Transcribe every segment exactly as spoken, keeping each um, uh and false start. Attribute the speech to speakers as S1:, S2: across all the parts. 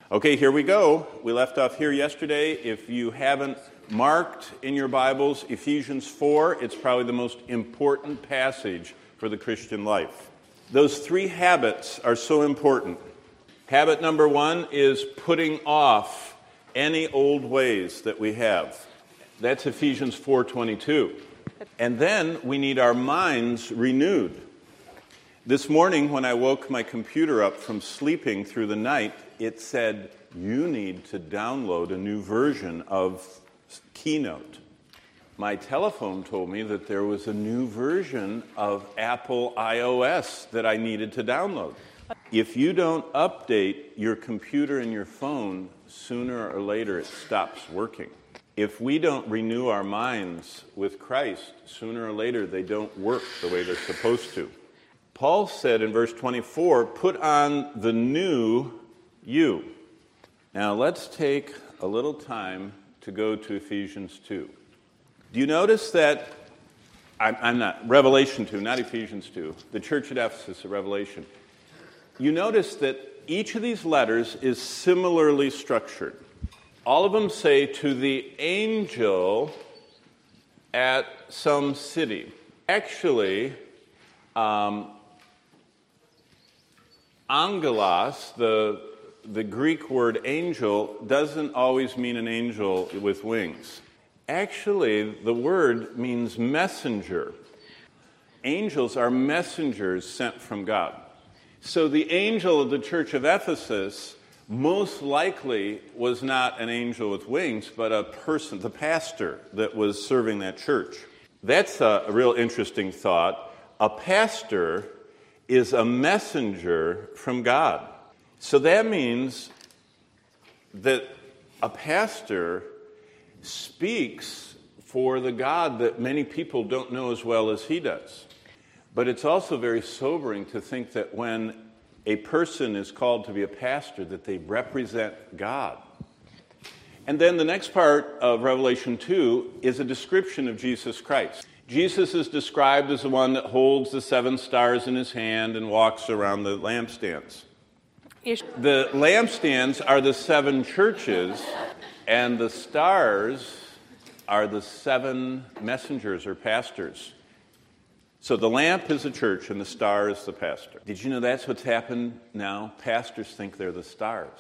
S1: Okay, here we go. We left off here yesterday. If you haven't marked in your Bibles Ephesians four, it's probably the most important passage for the Christian life. Those three habits are so important. Habit number one is putting off any old ways that we have. That's Ephesians four twenty-two. And then we need our minds renewed. This morning when I woke my computer up from sleeping through the night, it said, you need to download a new version of Keynote. My telephone told me that there was a new version of Apple iOS that I needed to download. If you don't update your computer and your phone, sooner or later it stops working. If we don't renew our minds with Christ, sooner or later they don't work the way they're supposed to. Paul said in verse twenty-four, put on the new you. Now let's take a little time to go to Ephesians two. Do you notice that, I'm, I'm not, Revelation two, not Ephesians two, the church at Ephesus, of Revelation. You notice that each of these letters is similarly structured. All of them say to the angel at some city. Actually, um, angelos, the, the Greek word angel, doesn't always mean an angel with wings. Actually, the word means messenger. Angels are messengers sent from God. So the angel of the church of Ephesus most likely was not an angel with wings, but a person, the pastor that was serving that church. That's a, a real interesting thought. A pastor is a messenger from God. So that means that a pastor speaks for the God that many people don't know as well as he does. But it's also very sobering to think that when a person is called to be a pastor, that they represent God. And then the next part of Revelation two is a description of Jesus Christ. Jesus is described as the one that holds the seven stars in his hand and walks around the lampstands. The lampstands are the seven churches, and the stars are the seven messengers or pastors. So the lamp is the church and the star is the pastor. Did you know that's what's happened now? Pastors think they're the stars.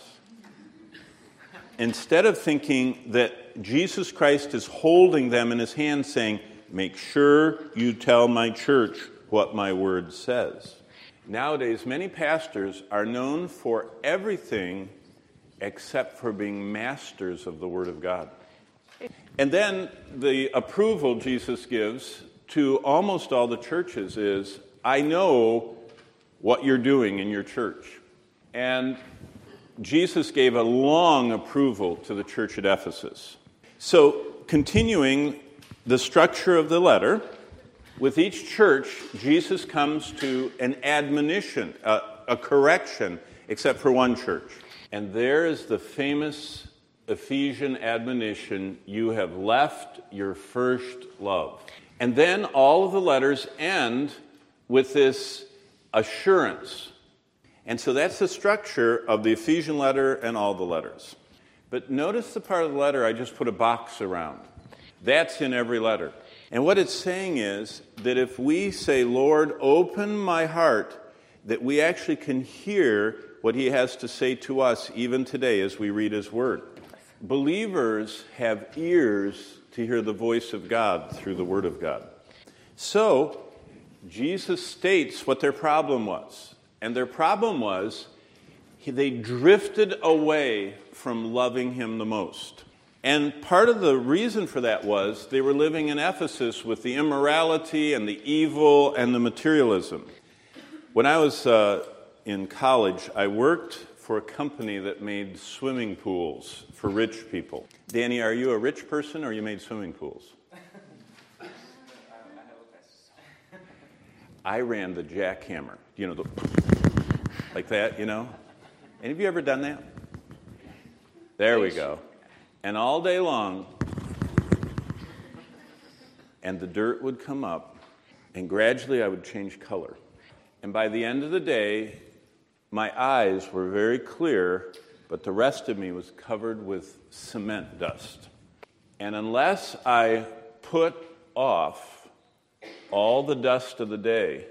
S1: Instead of thinking that Jesus Christ is holding them in his hand saying, make sure you tell my church what my word says. Nowadays, many pastors are known for everything except for being masters of the Word of God. And then the approval Jesus gives to almost all the churches is, I know what you're doing in your church. And Jesus gave a long approval to the church at Ephesus. So, continuing the structure of the letter, with each church, Jesus comes to an admonition, a, a correction, except for one church. And there is the famous Ephesian admonition, you have left your first love. And then all of the letters end with this assurance. And so that's the structure of the Ephesian letter and all the letters. But notice the part of the letter I just put a box around. That's in every letter. And what it's saying is that if we say, Lord, open my heart, that we actually can hear what he has to say to us even today as we read his word. Believers have ears to hear the voice of God through the word of God. So, Jesus states what their problem was. And their problem was they drifted away from loving him the most. And part of the reason for that was they were living in Ephesus with the immorality and the evil and the materialism. When I was uh, in college, I worked for a company that made swimming pools for rich people. Danny, are you a rich person or you made swimming pools? I ran the jackhammer, you know, the like that, you know? Any of you ever done that? There we go. And all day long, and the dirt would come up, and gradually I would change color. And by the end of the day, my eyes were very clear but the rest of me was covered with cement dust. And unless I put off all the dust of the day,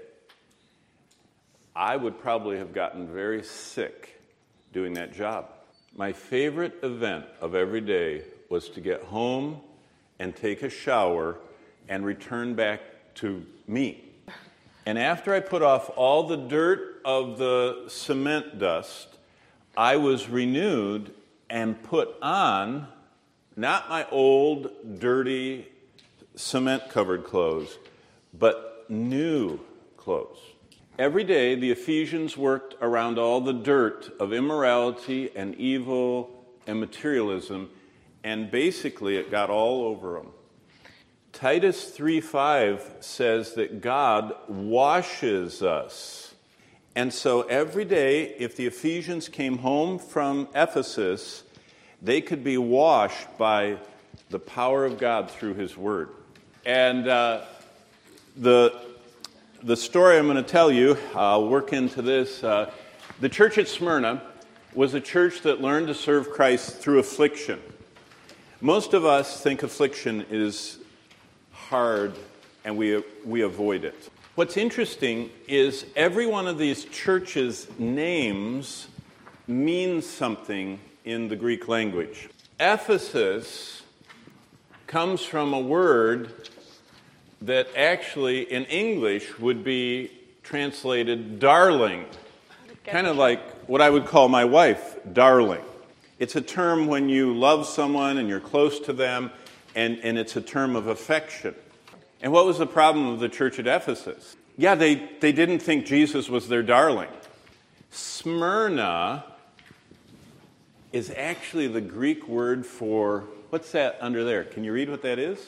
S1: I would probably have gotten very sick doing that job. My favorite event of every day was to get home and take a shower and return back to me. And after I put off all the dirt of the cement dust, I was renewed and put on not my old, dirty, cement-covered clothes, but new clothes. Every day, the Ephesians worked around all the dirt of immorality and evil and materialism, and basically it got all over them. Titus three five says that God washes us. And so every day, if the Ephesians came home from Ephesus, they could be washed by the power of God through His Word. And uh, the the story I'm going to tell you, I'll work into this. Uh, the church at Smyrna was a church that learned to serve Christ through affliction. Most of us think affliction is hard, and we we avoid it. What's interesting is every one of these churches' names means something in the Greek language. Ephesus comes from a word that actually in English would be translated darling. Kind of like what I would call my wife, darling. It's a term when you love someone and you're close to them, and, and it's a term of affection. And what was the problem of the church at Ephesus? Yeah, they, they didn't think Jesus was their darling. Smyrna is actually the Greek word for, what's that under there? Can you read what that is?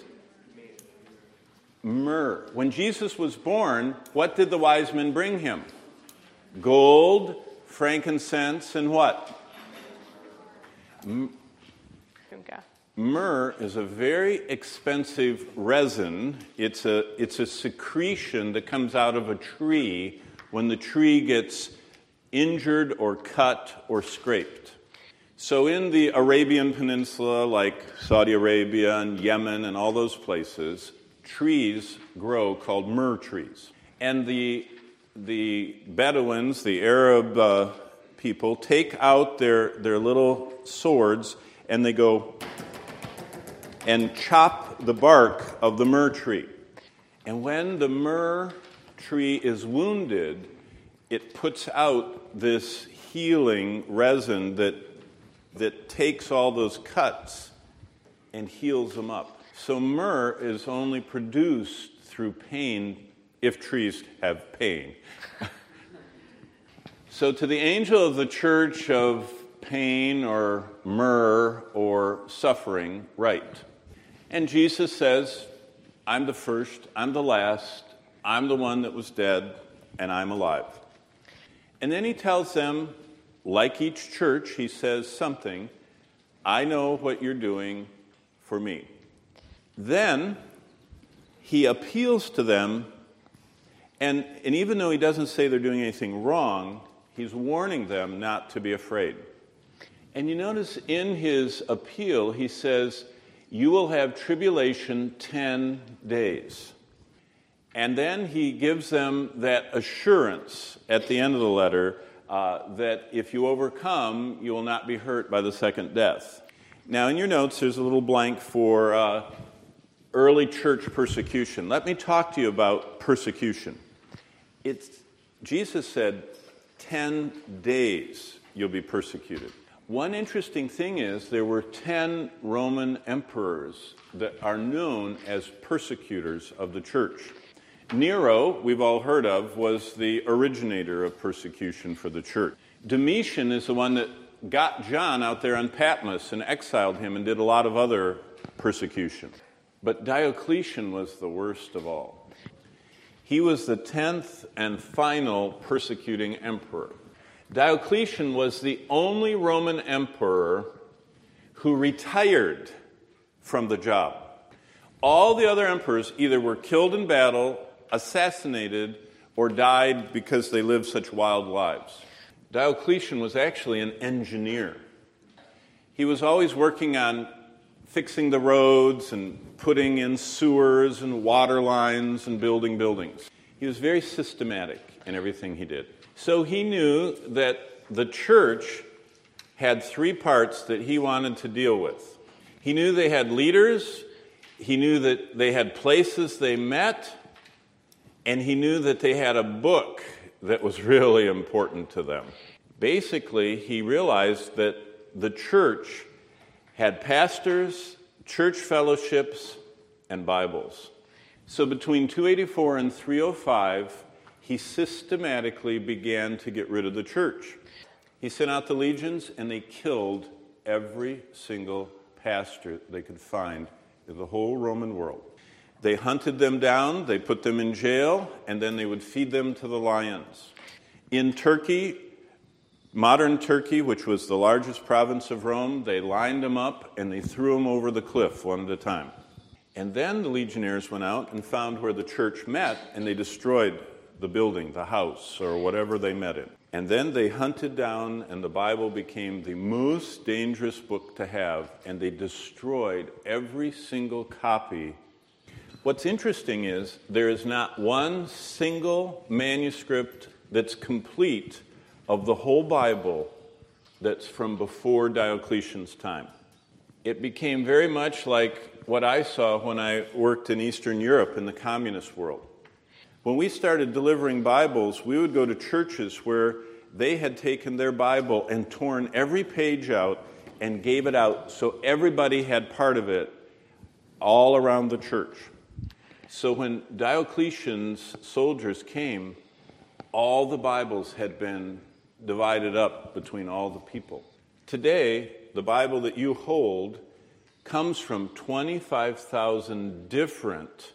S1: Myrrh. When Jesus was born, what did the wise men bring him? Gold, frankincense, and what? M- Myrrh is a very expensive resin. It's a, it's a secretion that comes out of a tree when the tree gets injured or cut or scraped. So in the Arabian Peninsula, like Saudi Arabia and Yemen and all those places, trees grow called myrrh trees. And the, the Bedouins, the Arab uh, people, take out their, their little swords and they go and chop the bark of the myrrh tree. And when the myrrh tree is wounded, it puts out this healing resin that, that takes all those cuts and heals them up. So myrrh is only produced through pain if trees have pain. So to the angel of the church of pain or myrrh or suffering, write. And Jesus says, I'm the first, I'm the last, I'm the one that was dead, and I'm alive. And then he tells them, like each church, he says something, I know what you're doing for me. Then he appeals to them, and, and even though he doesn't say they're doing anything wrong, he's warning them not to be afraid. And you notice in his appeal, he says, you will have tribulation ten days. And then he gives them that assurance at the end of the letter uh, that if you overcome, you will not be hurt by the second death. Now, in your notes, there's a little blank for uh, early church persecution. Let me talk to you about persecution. It's, Jesus said, ten days you'll be persecuted. One interesting thing is there were ten Roman emperors that are known as persecutors of the church. Nero, we've all heard of, was the originator of persecution for the church. Domitian is the one that got John out there on Patmos and exiled him and did a lot of other persecution. But Diocletian was the worst of all. He was the tenth and final persecuting emperor. Diocletian was the only Roman emperor who retired from the job. All the other emperors either were killed in battle, assassinated, or died because they lived such wild lives. Diocletian was actually an engineer. He was always working on fixing the roads and putting in sewers and water lines and building buildings. He was very systematic in everything he did. So he knew that the church had three parts that he wanted to deal with. He knew they had leaders, he knew that they had places they met, and he knew that they had a book that was really important to them. Basically, he realized that the church had pastors, church fellowships, and Bibles. So between two eighty-four and three oh five, he systematically began to get rid of the church. He sent out the legions, and they killed every single pastor they could find in the whole Roman world. They hunted them down, they put them in jail, and then they would feed them to the lions. In Turkey, modern Turkey, which was the largest province of Rome, they lined them up and they threw them over the cliff one at a time. And then the legionnaires went out and found where the church met, and they destroyed the building, the house, or whatever they met in. And then they hunted down, and the Bible became the most dangerous book to have, and they destroyed every single copy. What's interesting is there is not one single manuscript that's complete of the whole Bible that's from before Diocletian's time. It became very much like what I saw when I worked in Eastern Europe in the communist world. When we started delivering Bibles, we would go to churches where they had taken their Bible and torn every page out and gave it out so everybody had part of it all around the church. So when Diocletian's soldiers came, all the Bibles had been divided up between all the people. Today, the Bible that you hold comes from twenty-five thousand different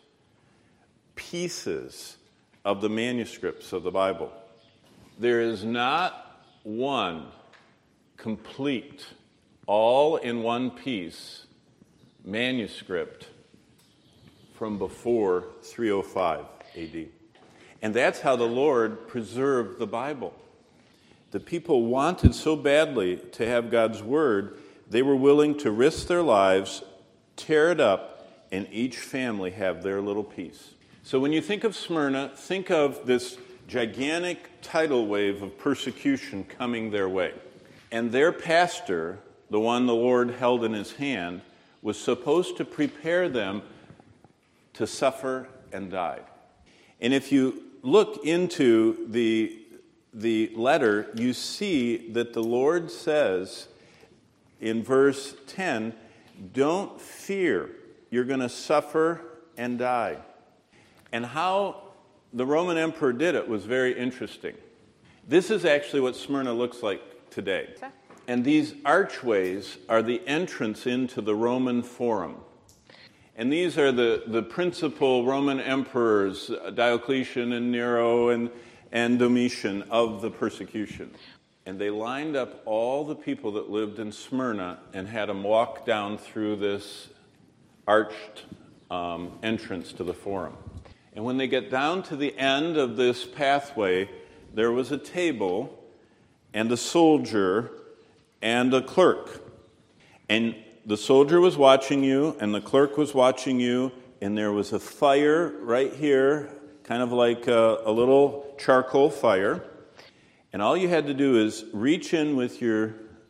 S1: pieces of the manuscripts of the Bible. There is not one complete, all in one piece manuscript from before three oh five A D. And that's how the Lord preserved the Bible. The people wanted so badly to have God's Word, they were willing to risk their lives, tear it up, and each family have their little piece. So when you think of Smyrna, think of this gigantic tidal wave of persecution coming their way. And their pastor, the one the Lord held in his hand, was supposed to prepare them to suffer and die. And if you look into the, the letter, you see that the Lord says in verse ten, don't fear, you're going to suffer and die. And how the Roman emperor did it was very interesting. This is actually what Smyrna looks like today. And these archways are the entrance into the Roman Forum. And these are the, the principal Roman emperors, Diocletian and Nero and, and Domitian, of the persecution. And they lined up all the people that lived in Smyrna and had them walk down through this arched um, entrance to the Forum. And when they get down to the end of this pathway, there was a table and a soldier and a clerk. And the soldier was watching you, and the clerk was watching you, and there was a fire right here, kind of like a, a little charcoal fire. And all you had to do is reach in with your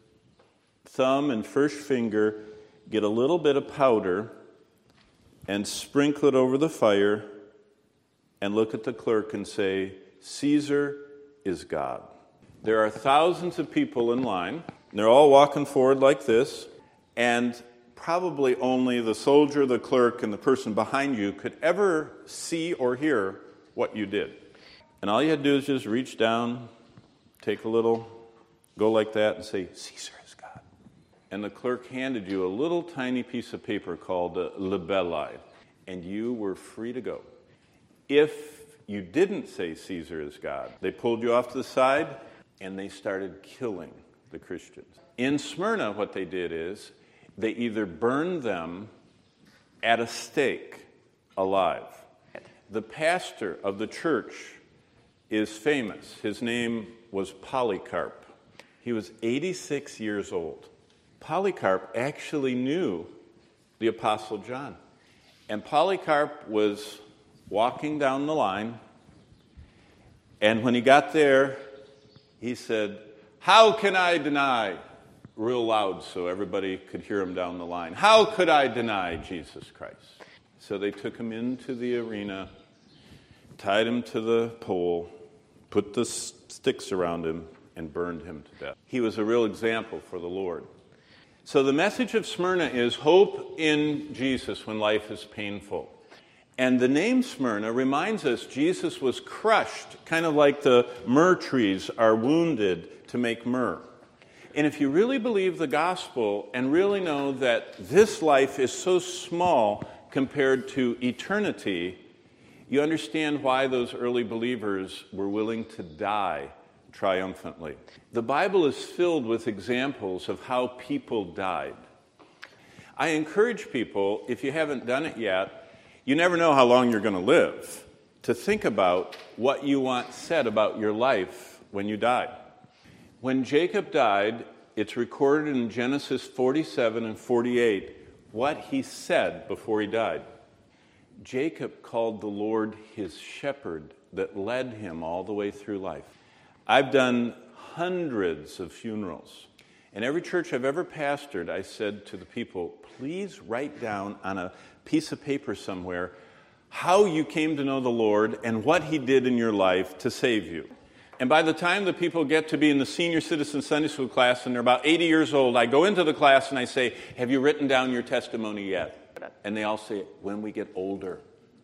S1: thumb and first finger, get a little bit of powder, and sprinkle it over the fire, and look at the clerk and say, Caesar is God. There are thousands of people in line. They're all walking forward like this, and probably only the soldier, the clerk, and the person behind you could ever see or hear what you did. And all you had to do is just reach down, take a little, go like that, and say, Caesar is God. And the clerk handed you a little tiny piece of paper called a libelli, and you were free to go. If you didn't say Caesar is God, they pulled you off to the side, and they started killing the Christians. In Smyrna, what they did is they either burned them at a stake alive. The pastor of the church is famous. His name was Polycarp. He was eighty-six years old. Polycarp actually knew the Apostle John. And Polycarp was walking down the line, and when he got there, he said, "How can I deny?" real loud so everybody could hear him down the line. "How could I deny Jesus Christ?" So they took him into the arena, tied him to the pole, put the sticks around him, and burned him to death. He was a real example for the Lord. So the message of Smyrna is hope in Jesus when life is painful. And the name Smyrna reminds us Jesus was crushed, kind of like the myrrh trees are wounded to make myrrh. And if you really believe the gospel and really know that this life is so small compared to eternity, you understand why those early believers were willing to die triumphantly. The Bible is filled with examples of how people died. I encourage people, if you haven't done it yet, you never know how long you're going to live, to think about what you want said about your life when you die. When Jacob died, it's recorded in Genesis forty-seven and forty-eight what he said before he died. Jacob called the Lord his shepherd that led him all the way through life. I've done hundreds of funerals. And every church I've ever pastored, I said to the people, please write down on a piece of paper somewhere how you came to know the Lord and what he did in your life to save you. And by the time the people get to be in the senior citizen Sunday school class and they're about eighty years old, I go into the class and I say, have you written down your testimony yet? And they all say, when we get older.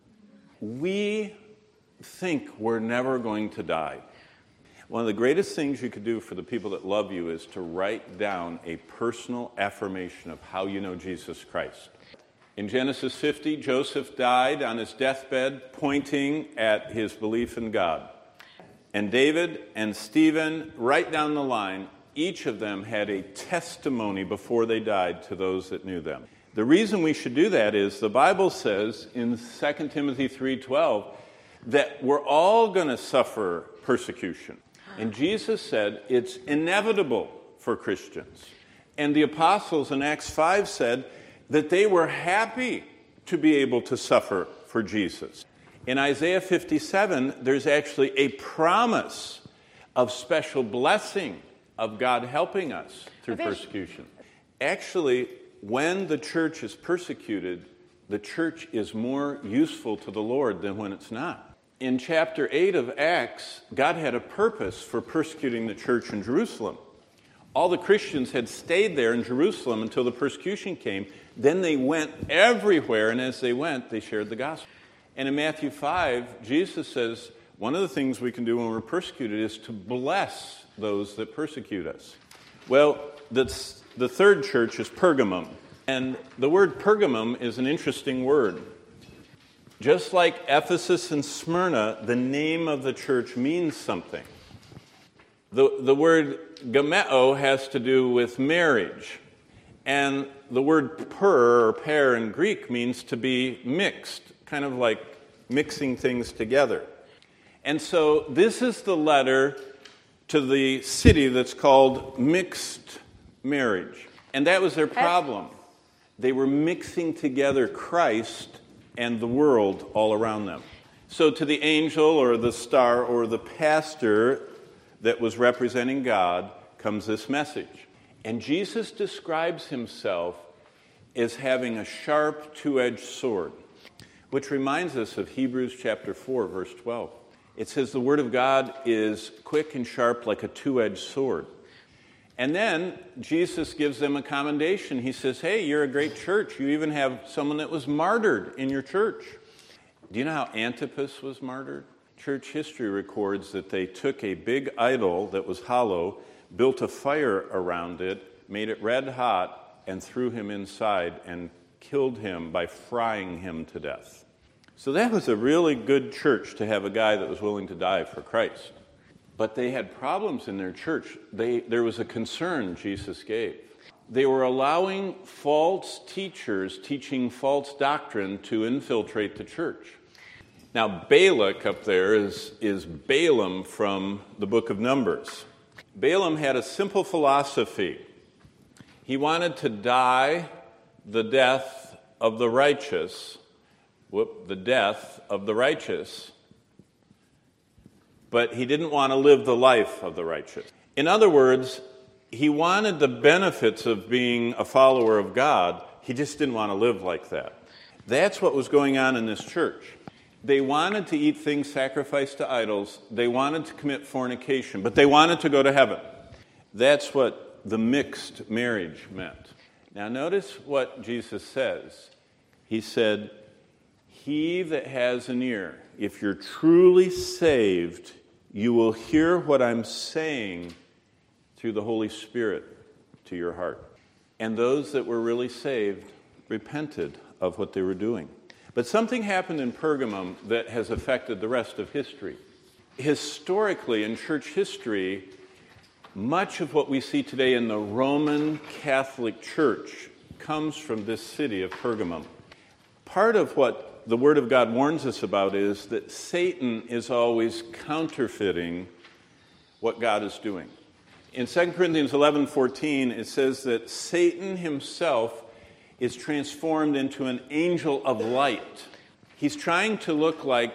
S1: We think we're never going to die. One of the greatest things you could do for the people that love you is to write down a personal affirmation of how you know Jesus Christ. In Genesis fifty, Joseph died on his deathbed pointing at his belief in God. And David and Stephen, right down the line, each of them had a testimony before they died to those that knew them. The reason we should do that is the Bible says in Second Timothy three twelve that we're all going to suffer persecution. And Jesus said it's inevitable for Christians. And the apostles in Acts five said that they were happy to be able to suffer for Jesus. In Isaiah fifty-seven, there's actually a promise of special blessing of God helping us through persecution. Actually, when the church is persecuted, the church is more useful to the Lord than when it's not. In chapter eight of Acts, God had a purpose for persecuting the church in Jerusalem. All the Christians had stayed there in Jerusalem until the persecution came. Then they went everywhere, and as they went, they shared the gospel. And in Matthew five, Jesus says, one of the things we can do when we're persecuted is to bless those that persecute us. Well, that's, the third church is Pergamum. And the word Pergamum is an interesting word. Just like Ephesus and Smyrna, the name of the church means something. The, the word gameo has to do with marriage. And the word per or pair in Greek means to be mixed, kind of like mixing things together. And so this is the letter to the city that's called mixed marriage. And that was their problem. They were mixing together Christ and the world all around them. So to the angel or the star or the pastor that was representing God comes this message. And Jesus describes himself as having a sharp two-edged sword, which reminds us of Hebrews chapter four, verse twelve. It says the word of God is quick and sharp like a two-edged sword. And then Jesus gives them a commendation. He says, hey, you're a great church. You even have someone that was martyred in your church. Do you know how Antipas was martyred? Church history records that they took a big idol that was hollow, built a fire around it, made it red hot, and threw him inside and killed him by frying him to death. So that was a really good church to have a guy that was willing to die for Christ. But they had problems in their church. They, there was a concern Jesus gave. They were allowing false teachers teaching false doctrine to infiltrate the church. Now, Balak up there is, is Balaam from the book of Numbers. Balaam had a simple philosophy. He wanted to die the death of the righteous, whoop, the death of the righteous, but he didn't want to live the life of the righteous. In other words, he wanted the benefits of being a follower of God. He just didn't want to live like that. That's what was going on in this church. They wanted to eat things sacrificed to idols. They wanted to commit fornication, but they wanted to go to heaven. That's what the mixed marriage meant. Now notice what Jesus says. He said, "He that has an ear, if you're truly saved, you will hear what I'm saying through the Holy Spirit to your heart." And those that were really saved repented of what they were doing. But something happened in Pergamum that has affected the rest of history. Historically, in church history, much of what we see today in the Roman Catholic Church comes from this city of Pergamum. Part of what the Word of God warns us about is that Satan is always counterfeiting what God is doing. In Second Corinthians eleven fourteen, it says that Satan himself is transformed into an angel of light. He's trying to look like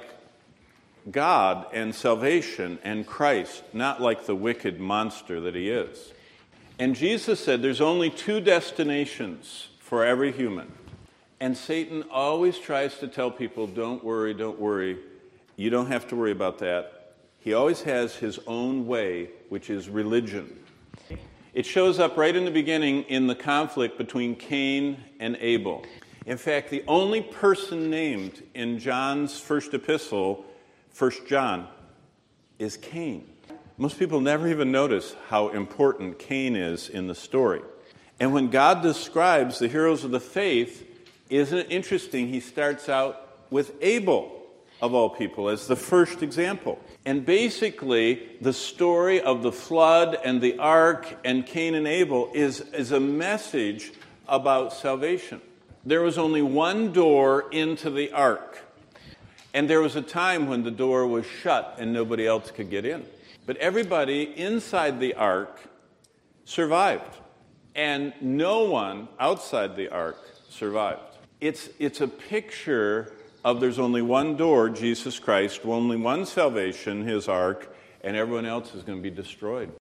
S1: God and salvation and Christ, not like the wicked monster that he is. And Jesus said there's only two destinations for every human. And Satan always tries to tell people, don't worry, don't worry. You don't have to worry about that. He always has his own way, which is religion. It shows up right in the beginning in the conflict between Cain and Abel. In fact, the only person named in John's first epistle, First John, is Cain. Most people never even notice how important Cain is in the story. And when God describes the heroes of the faith, isn't it interesting? He starts out with Abel, of all people, as the first example. And basically, the story of the flood and the ark and Cain and Abel is, is a message about salvation. There was only one door into the ark. And there was a time when the door was shut and nobody else could get in. But everybody inside the ark survived. And no one outside the ark survived. It's, it's a picture of there's only one door, Jesus Christ, only one salvation, his ark, and everyone else is going to be destroyed.